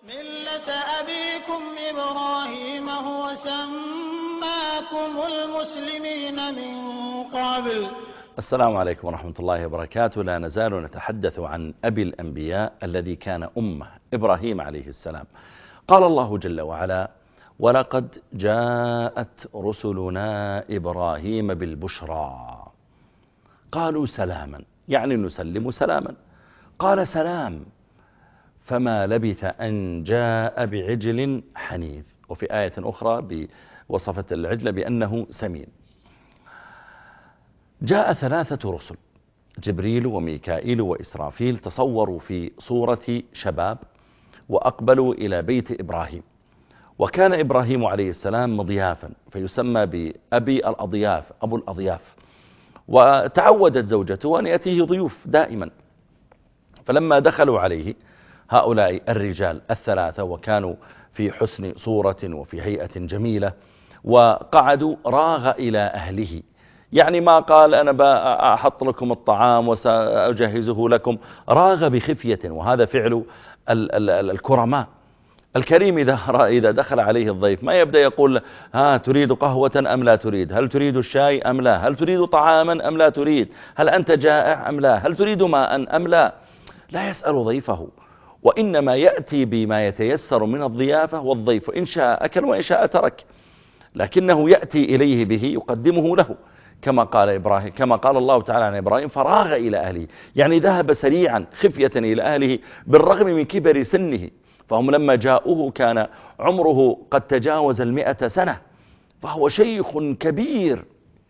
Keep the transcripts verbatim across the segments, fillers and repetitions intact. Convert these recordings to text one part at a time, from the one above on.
ملة أبيكم إبراهيم هو سماكم المسلمين من قبل. السلام عليكم ورحمة الله وبركاته. لا نزال نتحدث عن أبي الأنبياء الذي كان أمه إبراهيم عليه السلام. قال الله جل وعلا: ولقد جاءت رسلنا إبراهيم بالبشرى قالوا سلاما، يعني نسلم سلاما. قال سلام، فما لبث أن جاء بعجل حنيذ. وفي آية أخرى وصفت العجل بأنه سمين. جاء ثلاثة رسل، جبريل وميكائيل وإسرافيل، تصوروا في صورة شباب وأقبلوا إلى بيت إبراهيم. وكان إبراهيم عليه السلام مضيافا، فيسمى بأبي الأضياف، أبو الأضياف. وتعودت زوجته أن يأتيه ضيوف دائما. فلما دخلوا عليه هؤلاء الرجال الثلاثة، وكانوا في حسن صورة وفي هيئة جميلة، وقعدوا راغ إلى أهله، يعني ما قال أنا بأحط لكم الطعام وسأجهزه لكم، راغ بخفية. وهذا فعل الكرماء. الكريم إذا إذا دخل عليه الضيف ما يبدأ يقول: ها تريد قهوة أم لا تريد؟ هل تريد الشاي أم لا؟ هل تريد طعاما أم لا تريد؟ هل أنت جائع أم لا؟ هل تريد ماء أم لا؟ لا يسأل ضيفه، وإنما يأتي بما يتيسر من الضيافة، والضيف إن شاء أكل وإن شاء ترك، لكنه يأتي إليه به يقدمه له، كما قال إبراهيم، كما قال الله تعالى عن إبراهيم: فراغ إلى أهله، يعني ذهب سريعا خفية إلى أهله بالرغم من كبر سنه. فهم لما جاءوه كان عمره قد تجاوز المئة سنة، فهو شيخ كبير،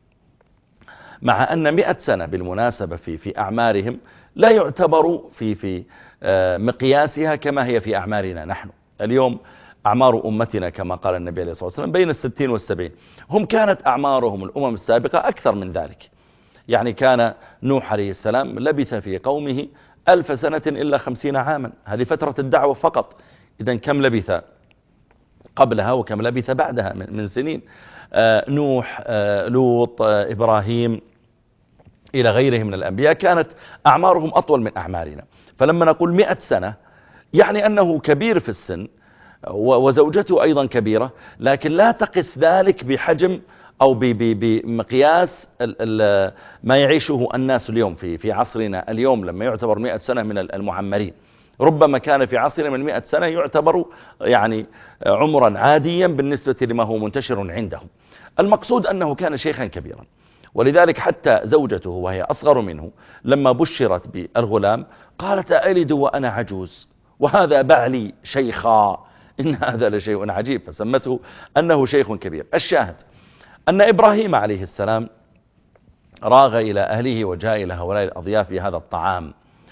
مع أن مئة سنة بالمناسبة في في أعمارهم لا يعتبر في في مقياسها كما هي في أعمارنا نحن اليوم. أعمار أمتنا كما قال النبي عليه الصلاة والسلام بين الستين والسبعين. هم كانت أعمارهم الأمم السابقة أكثر من ذلك. يعني كان نوح عليه السلام لبث في قومه ألف سنة إلا خمسين عاما، هذه فترة الدعوة فقط. إذن كم لبث قبلها وكم لبث بعدها من سنين؟ آه نوح، آه لوط، آه إبراهيم، إلى غيره من الأنبياء كانت أعمارهم أطول من أعمارنا. فلما نقول مئة سنة يعني أنه كبير في السن، وزوجته أيضا كبيرة، لكن لا تقس ذلك بحجم أو بمقياس ما يعيشه الناس اليوم في في عصرنا اليوم، لما يعتبر مئة سنة من المعمرين. ربما كان في عصرنا من مئة سنة يعتبر يعني عمرا عاديا بالنسبة لما هو منتشر عندهم. المقصود أنه كان شيخا كبيرا، ولذلك حتى زوجته وهي أصغر منه لما بشرت بالغلام قالت: ألد وأنا عجوز وهذا بعلي شيخا، إن هذا لشيء عجيب، فسمته أنه شيخ كبير. الشاهد أن إبراهيم عليه السلام راغ إلى أهله وجاء إلى هؤلاء الأضياف بهذا الطعام،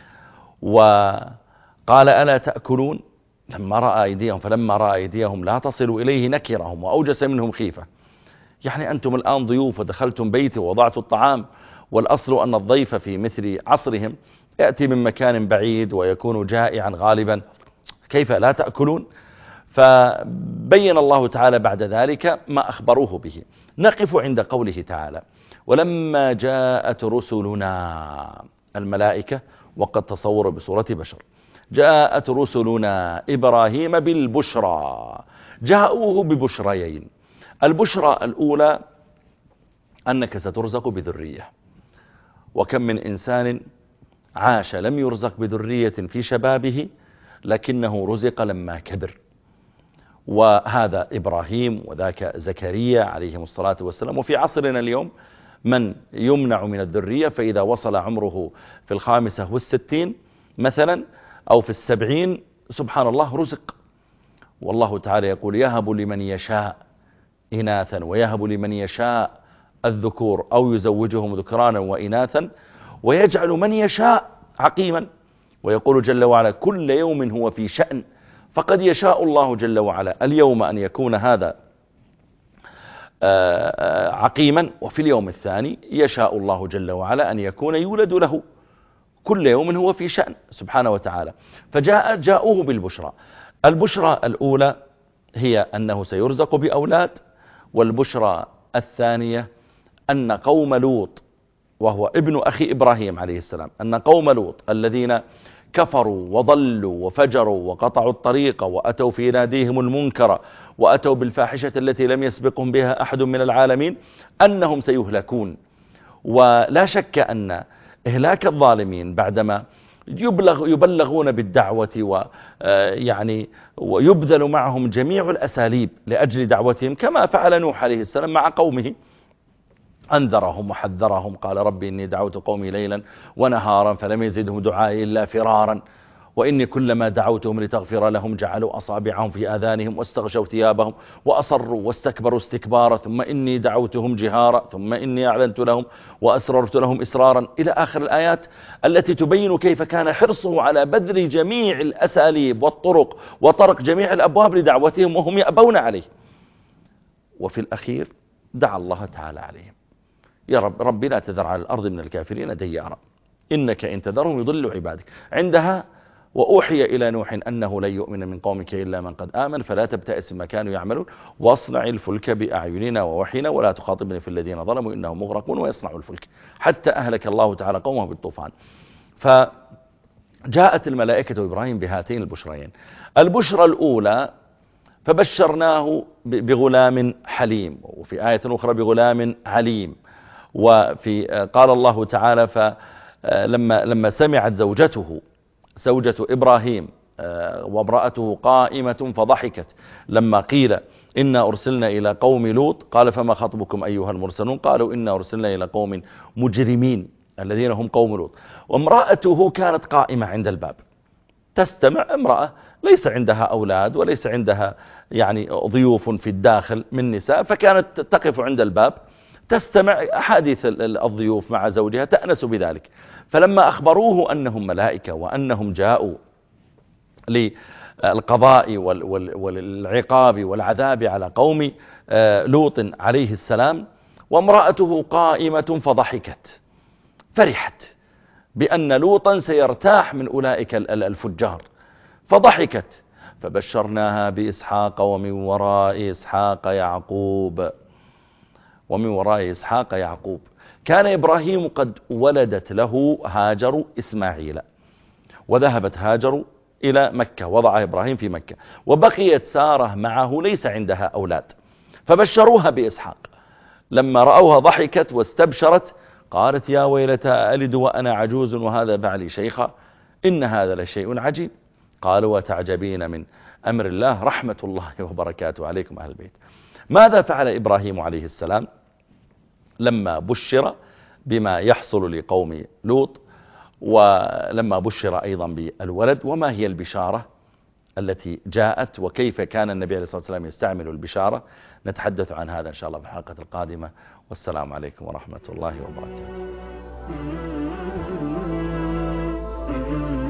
وقال: ألا تأكلون؟ لما رأى أيديهم فلما رأى أيديهم لا تصل إليه نكرهم وأوجس منهم خيفة. يعني أنتم الآن ضيوف ودخلتم بيتي ووضعتوا الطعام، والأصل أن الضيف في مثل عصرهم يأتي من مكان بعيد ويكون جائعا غالبا، كيف لا تأكلون؟ فبين الله تعالى بعد ذلك ما أخبروه به. نقف عند قوله تعالى: ولما جاءت رسلنا الملائكة، وقد تصوروا بصورة بشر. جاءت رسلنا إبراهيم بالبشرى، جاءوه ببشريين. البشرى الأولى أنك سترزق بذرية، وكم من إنسان عاش لم يرزق بذرية في شبابه لكنه رزق لما كبر، وهذا إبراهيم وذاك زكريا عليهم الصلاة والسلام. وفي عصرنا اليوم من يمنع من الذرية، فإذا وصل عمره في الخامسة والستين مثلا أو في السبعين سبحان الله رزق. والله تعالى يقول: يهب لمن يشاء إناثا ويهب لمن يشاء الذكور أو يزوجهم ذكرانا وإناثا ويجعل من يشاء عقيما. ويقول جل وعلا: كل يوم هو في شأن. فقد يشاء الله جل وعلا اليوم أن يكون هذا عقيما، وفي اليوم الثاني يشاء الله جل وعلا أن يكون يولد له. كل يوم هو في شأن سبحانه وتعالى. فجاء جاءوه بالبشرى. البشرى الأولى هي أنه سيرزق بأولاد، والبشرى الثانية أن قوم لوط، وهو ابن أخي إبراهيم عليه السلام، أن قوم لوط الذين كفروا وضلوا وفجروا وقطعوا الطريق وأتوا في ناديهم المنكر وأتوا بالفاحشة التي لم يسبقهم بها أحد من العالمين أنهم سيهلكون. ولا شك أن إهلاك الظالمين بعدما يبلغ يبلغون بالدعوة ويعني ويبذل معهم جميع الأساليب لأجل دعوتهم، كما فعل نوح عليه السلام مع قومه، أنذرهم وحذرهم قال ربي إني دعوت قومي ليلا ونهارا فلم يزدهم دعائي إلا فرارا وإني كلما دعوتهم لتغفر لهم جعلوا أصابعهم في آذانهم واستغشوا ثيابهم وأصروا واستكبروا استكبارا ثم إني دعوتهم جهارا ثم إني أعلنت لهم وأسررت لهم إسرارا إلى آخر الآيات التي تبين كيف كان حرصه على بذل جميع الأساليب والطرق وطرق جميع الأبواب لدعوتهم وهم يأبون عليه. وفي الأخير دعا الله تعالى عليهم: يا رب ربي لا تذر على الأرض من الكافرين ديارا إنك إن تذرهم يضلوا عبادك. عندها وأوحي إلى نوح أنه لن يؤمن من قومك إلا من قد آمن فلا تبتئس ما كانوا يعملون واصنع الفلك بأعيننا ووحينا ولا تخاطبني في الذين ظلموا إنهم مغرقون. ويصنع الفلك حتى أهلك الله تعالى قومه بالطوفان. فجاءت الملائكة إبراهيم بهاتين البشرين: البشرى الأولى فبشرناه بغلام حليم، وفي آية أخرى بغلام عليم. وفي قال الله تعالى: فلما لما سمعت زوجته زوجة إبراهيم وامرأته قائمة فضحكت لما قيل إنا أرسلنا إلى قوم لوط قال فما خطبكم أيها المرسلون قالوا إنا أرسلنا إلى قوم مجرمين الذين هم قوم لوط. وامرأته كانت قائمة عند الباب تستمع، امرأة ليس عندها أولاد وليس عندها يعني ضيوف في الداخل من نساء، فكانت تقف عند الباب تستمع أحاديث الضيوف مع زوجها تأنس بذلك. فلما أخبروه أنهم ملائكة وأنهم جاءوا للقضاء والعقاب والعذاب على قوم لوط عليه السلام وامرأته قائمة فضحكت، فرحت بأن لوطا سيرتاح من أولئك الفجار فضحكت. فبشرناها بإسحاق ومن وراء إسحاق يعقوب ومن وراء إسحاق يعقوب. كان إبراهيم قد ولدت له هاجر إسماعيل، وذهبت هاجر إلى مكة، وضع إبراهيم في مكة، وبقيت سارة معه ليس عندها أولاد، فبشروها بإسحاق. لما رأوها ضحكت واستبشرت قالت يا ويلتى ألد وأنا عجوز وهذا بعلي شيخا إن هذا لشيء عجيب. قالوا وتعجبين من أمر الله رحمة الله وبركاته عليكم أهل البيت. ماذا فعل إبراهيم عليه السلام لما بشر بما يحصل لقوم لوط ولما بشر أيضا بالولد؟ وما هي البشارة التي جاءت وكيف كان النبي عليه الصلاة والسلام يستعمل البشارة؟ نتحدث عن هذا إن شاء الله في الحلقة القادمة، والسلام عليكم ورحمة الله وبركاته.